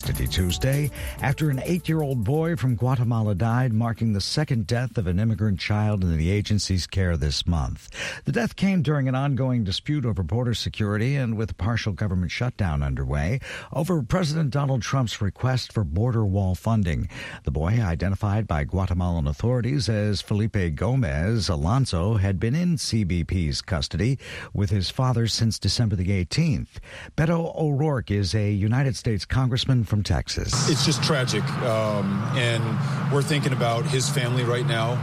Tuesday, after an 8-year-old boy from Guatemala died, marking the second death of an immigrant child in the agency's care this month. The death came during an ongoing dispute over border security and with a partial government shutdown underway over President Donald Trump's request for border wall funding. The boy, identified by Guatemalan authorities as Felipe Gomez Alonso, had been in CBP's custody with his father since December the 18th. Beto O'Rourke is a United States congressman from Texas. It's just tragic, and we're thinking about his family right now,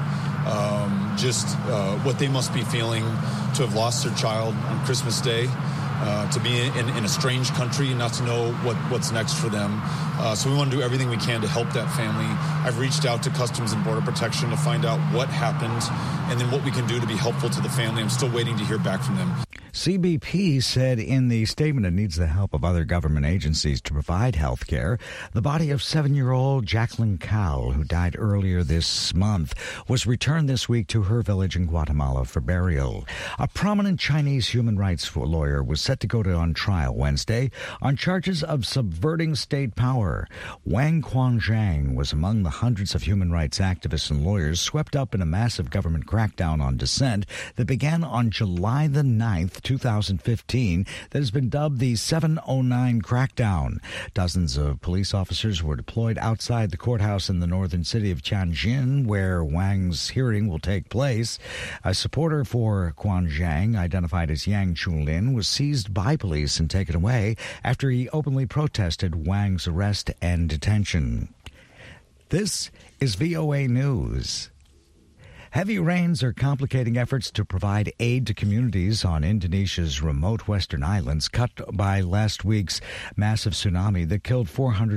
what they must be feeling to have lost their child on Christmas Day, to be in a strange country and not to know what's next for them. So we want to do everything we can to help that family. I've reached out to Customs and Border Protection to find out what happened and then what we can do to be helpful to the family. I'm still waiting to hear back from them. CBP said in the statement it needs the help of other government agencies to provide health care. The body of 7-year-old Jacqueline Cowell, who died earlier this month, was returned this week to her village in Guatemala for burial. A prominent Chinese human rights lawyer was set to go on trial Wednesday on charges of subverting state power. Wang Quanzhang was among the hundreds of human rights activists and lawyers swept up in a massive government crackdown on dissent that began on July the 9th, 2015, that has been dubbed the 709 crackdown. Dozens of police officers were deployed outside the courthouse in the northern city of Tianjin, where Wang's hearing will take place. A supporter for Quanzhang, identified as Yang Chulin, was seized by police and taken away after he openly protested Wang's arrest and detention. This is VOA News. Heavy rains are complicating efforts to provide aid to communities on Indonesia's remote western islands cut by last week's massive tsunami that killed 400